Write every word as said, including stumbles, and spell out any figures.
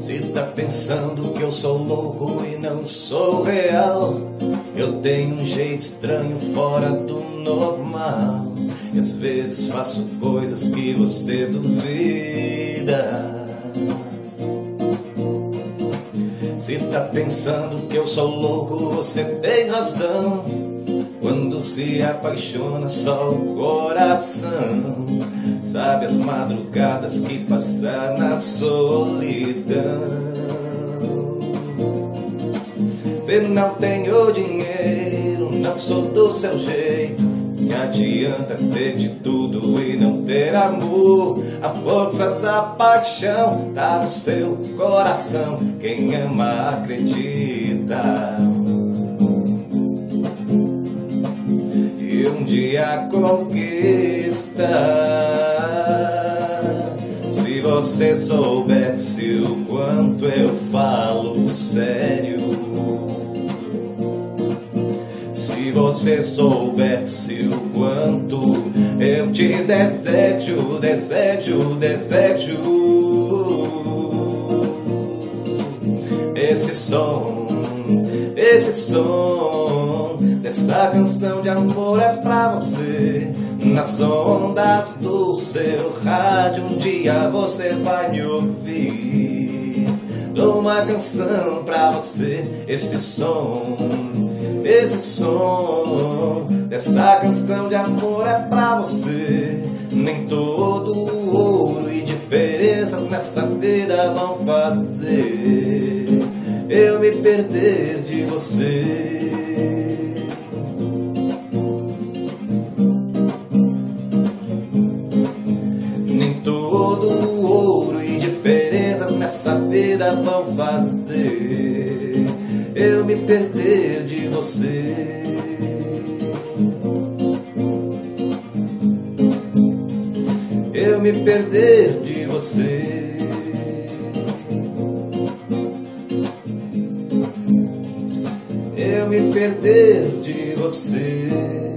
Se tá pensando que eu sou louco e não sou real, eu tenho um jeito estranho fora do normal. E às vezes faço coisas que você duvida. Se tá pensando que eu sou louco, você tem razão. Quando se apaixona só o coração sabe as madrugadas que passa na solidão. Se não tenho dinheiro, não sou do seu jeito. Me adianta ter de tudo e não ter amor. A força da paixão tá no seu coração. Quem ama acredita. E um dia conquista. Se você soubesse o quanto eu falo sério. Se você soubesse o quanto eu te desejo, desejo, desejo. Esse som, esse som dessa canção de amor é pra você. Nas ondas do seu rádio um dia você vai me ouvir. Dou uma canção pra você. Esse som, esse som dessa canção de amor é pra você. Nem todo ouro e diferenças nessa vida vão fazer eu me perder de você. Nem todo ouro e diferenças nessa vida vão fazer eu me perder de você. Eu me perder de você. Eu me perder de você.